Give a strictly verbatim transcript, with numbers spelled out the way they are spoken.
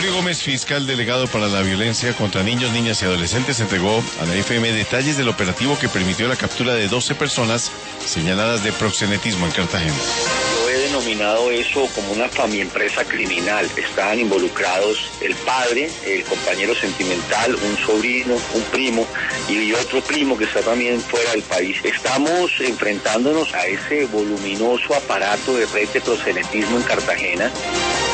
Mario Gómez, fiscal delegado para la violencia contra niños, niñas y adolescentes, entregó a la F M detalles del operativo que permitió la captura de doce personas señaladas de proxenetismo en Cartagena. Yo he denominado eso como una familia-empresa criminal. Estaban involucrados el padre, el compañero sentimental, un sobrino, un primo y otro primo que está también fuera del país. Estamos enfrentándonos a ese voluminoso aparato de red de proxenetismo en Cartagena.